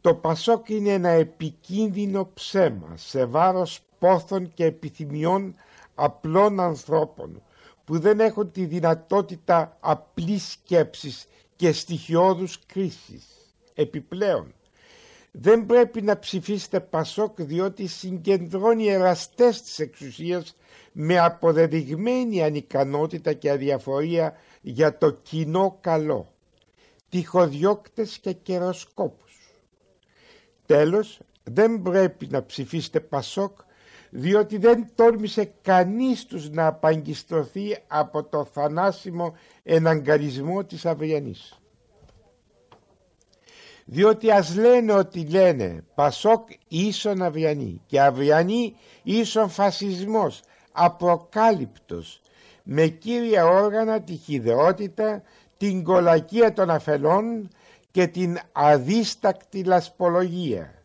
Το Πασόκ είναι ένα επικίνδυνο ψέμα σε βάρος πόθων και επιθυμιών απλών ανθρώπων που δεν έχουν τη δυνατότητα απλής σκέψης και στοιχειώδους κρίσης. Επιπλέον, δεν πρέπει να ψηφίσετε Πασόκ διότι συγκεντρώνει εραστές της εξουσίας με αποδεδειγμένη ανικανότητα και αδιαφορία για το κοινό καλό, τυχοδιώκτες και καιροσκόπους. Τέλος, δεν πρέπει να ψηφίσετε Πασόκ διότι δεν τόλμησε κανείς τους να απαγκιστρωθεί από το θανάσιμο εναγκαλισμό της Αυριανής. Διότι ας λένε ότι λένε, Πασόκ ίσον Αυριανή και Αυριανή ίσον φασισμός, απροκάλυπτος, με κύρια όργανα τη χυδαιότητα, την κολακία των αφελών και την αδίστακτη λασπολογία.